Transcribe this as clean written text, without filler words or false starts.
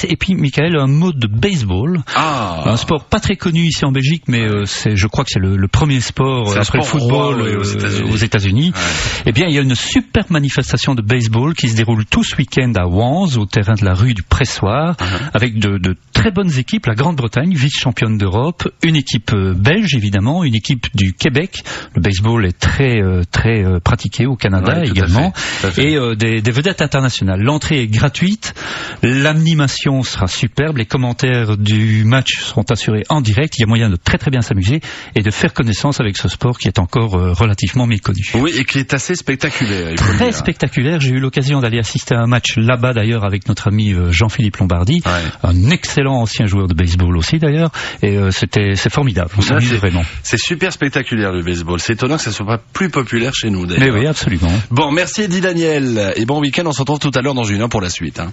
tennis et puis Michael un mot de baseball. Un sport pas très connu ici en Belgique, mais je crois que c'est le premier sport après le football aux États-Unis. Eh bien, il y a une super manifestation de baseball qui se déroule tout ce week-end à Wanze, au terrain de la rue du Pressoir, avec de très bonnes équipes. La Grande-Bretagne, vice-championne d'Europe, une équipe belge évidemment, une équipe du Québec. Le baseball est très pratiqué au Canada également, tout à fait. Et des vedettes internationales. L'entrée est gratuite, l'animation sera superbe, les commentaires du match seront assurés en direct. Il y a moyen de très bien s'amuser et de faire connaissance avec ce sport qui est encore relativement méconnu. Oui, et qui est assez spectaculaire. Très spectaculaire. J'ai eu l'occasion d'aller assister à un match là-bas d'ailleurs avec notre ami Jean-Philippe Lombardi, un excellent ancien joueur de baseball aussi d'ailleurs, et c'est formidable. On s'amuse vraiment. C'est super spectaculaire le baseball. C'est étonnant que ça soit pas plus populaire chez nous d'ailleurs. Mais oui, absolument. Bon, merci Eddie Daniel et bon week-end. On se retrouve tout à l'heure dans une heure pour la suite.